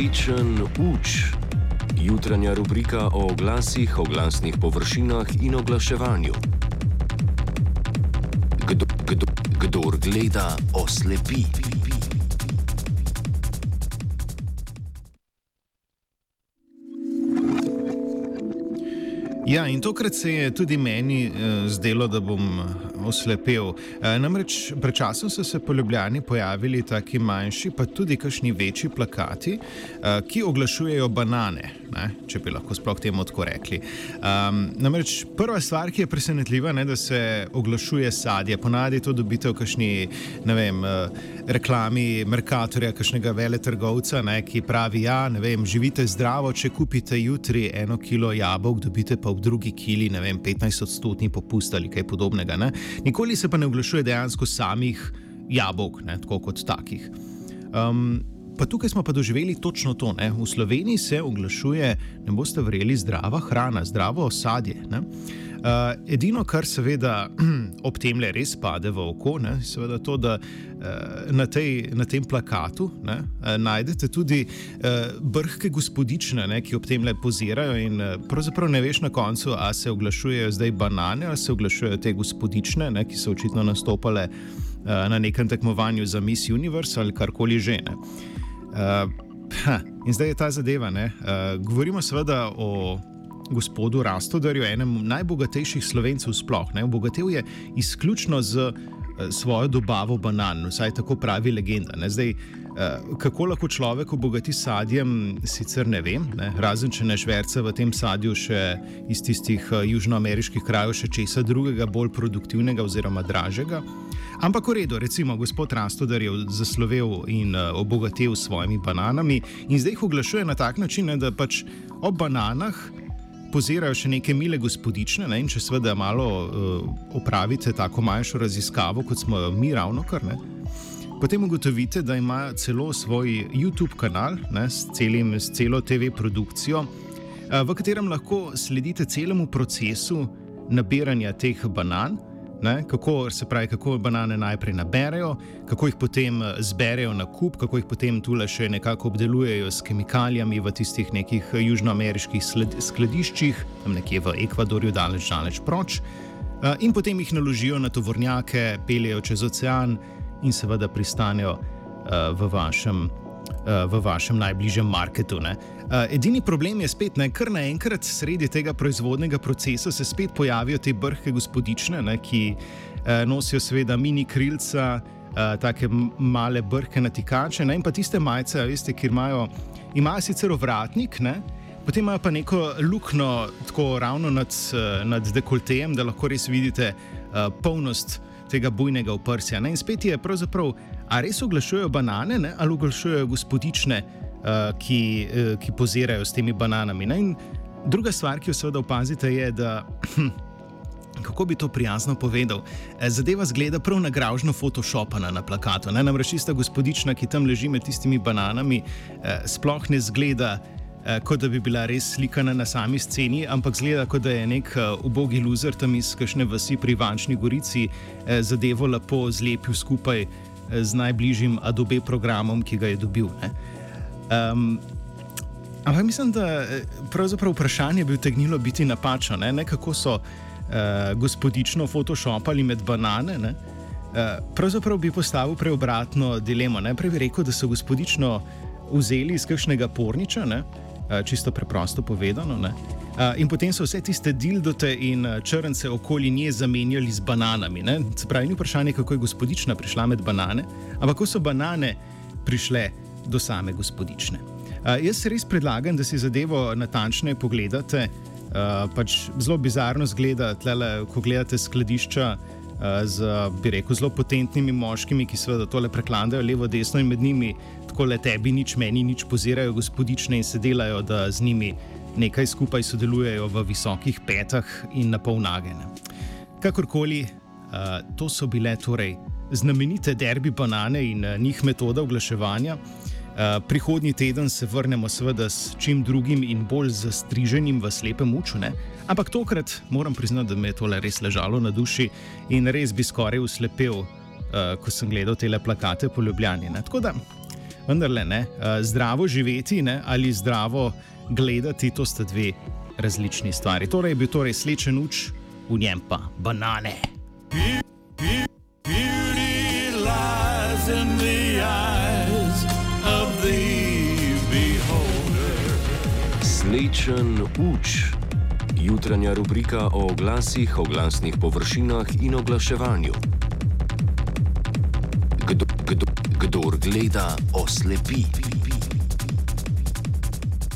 Odličen uč. Jutranja rubrika o oglasih, oglasnih površinah in oglaševanju. Kdor gleda, oslepi. Ja, in tokrat se je tudi meni zdelo, da bom oslepel. Namreč pred časom so se po Ljubljani pojavili taki manjši, pa tudi kakšni večji plakati, ki oglašujejo banane, ne, če bi lahko sploh temu tako rekli. Namreč prva stvar, ki je presenetljiva, ne, da se oglašuje sadje. Ponavadi to dobite v kakšni, ne vem, reklami Mercatorja, kakšnega veletrgovca, ne, ki pravi, ja, ne vem, živite zdravo, če kupite jutri 1 kilo jabolk, dobite pa v drugi kili, ne vem, 15% popust ali kaj podobnega, ne. Nikoli se pa ne oglašuje dejansko samih jabolk, ne, tako kot takih. Pa tukaj smo pa doživeli točno to, ne. V Sloveniji se oglašuje, ne boste verjeli, zdrava hrana, zdravo sadje, ne. Edino, kar seveda ob temle res pade v oko, ne, seveda to, da na tem plakatu, ne, najdete tudi brhke gospodične, ne, ki ob temle pozirajo in pravzaprav ne veš na koncu, a se oglašujejo zdaj banane, ali se oglašujejo te gospodične, ne, ki so očitno nastopale na nekem tekmovanju za Miss Universe ali karkoli že, ne. In zdaj je ta zadeva, ne. Govorimo seveda o gospodu Rastoderju, enem najbogatejših Slovencev sploh, ne. Obogatel je izključno z svojo dobavo banan, vsaj tako pravi legenda, ne. Zdaj, kako lahko človek obogati sadjem, sicer ne vem, ne, razen če ne šverca v tem sadju še iz tistih južnoameriških krajev še česa drugega, bolj produktivnega oziroma dražjega. Ampak v redu, recimo, gospod Rastoder je zaslovel in obogatel s svojimi bananami in zdaj jih oglašuje na tak način, ne, da pač ob bananah pozirajo še neke mile gospodične, ne, in če seveda malo opravite tako manjšo raziskavo, kot smo jo mi ravnokar, ne, potem ugotovite, da ima celo svoj YouTube kanal, ne, s celo TV produkcijo, v katerem lahko sledite celemu procesu nabiranja teh banan, ne, kako banane najprej naberejo, kako jih potem zberejo na kup, kako jih potem tule še nekako obdelujejo s kemikalijami v tistih nekih južnoameriških skladiščih, tam nekje v Ekvadorju, daleč proč, in potem jih naložijo na tovornjake, peljejo čez ocean in seveda pristanejo v vašem najbližjem marketu, ne. Edini problem je spet, ne, kar naenkrat sredi tega proizvodnega procesa se spet pojavijo te brhke gospodične, ne, ki nosijo seveda mini krilca, take male brhke natikače, ne, in pa tiste majice, veste, ki imajo sicer ovratnik, ne, potem imajo pa neko luknjo tako ravno nad dekoltejem, da lahko res vidite polnost tega bujnega oprsja, ne, in spet je pravzaprav, a res oglašujejo banane, ne, ali oglašujejo gospodične, ki pozirajo s temi bananami, ne. In druga stvar, ki jo seveda opazite, je, da kako bi to prijazno povedal, zadeva zgleda prav nagravžno photoshopana na plakatu, ne. Namreč tista gospodična, ki tam leži med tistimi bananami, sploh ne zgleda, kot da bi bila res slikana na sami sceni, ampak zgleda, kot da je nek ubogi luzer tam iz kakšne vasi pri Ivančni Gorici zadevo lepo zlepil skupaj z najbližjim Adobe programom, ki ga je dobil, ne. Ampak mislim, da pravzaprav vprašanje bi utegnilo biti napačno, ne, kako so gospodično photoshopali med banane, ne. Pravzaprav bi postavil preobratno dilemo, najprej bi rekel, da so gospodično vzeli iz kakšnega porniča, ne, čisto preprosto povedano, ne, in potem so vse tiste dildote in črnce okoli nje zamenjali z bananami, ne. Se pravi, ni vprašanje, kako je gospodična prišla med banane, ampak kako so banane prišle do same gospodične. Jaz res predlagam, da si zadevo natančneje pogledate, pač zelo bizarno zgleda tlele, ko gledate skladišča z, bi rekel, zelo potentnimi moškimi, ki seveda tole preklandajo levo, desno in med njimi takole tebi nič, meni nič pozirajo gospodične in se delajo, da z njimi nekaj skupaj sodelujejo v visokih petah in na pol nagene. Kakorkoli, to so bile torej znamenite derbi banane in njih metoda oglaševanja. Prihodnji teden se vrnemo seveda s čim drugim in bolj zastriženim v slepem uču, ne? Ampak tokrat moram priznati, da me je tole res ležalo na duši in res bi skoraj uslepel, ko sem gledal tele plakate po Ljubljani, ne? Tako da vendarle ne. Zdravo živeti, ne, ali zdravo gledati, to sta dve različni stvari. Torej je bil slečen uč, v njem pa banane. Slečen uč. Jutranja rubrika o oglasih, oglasnih površinah in oglaševanju. Kdor gleda, oslepi.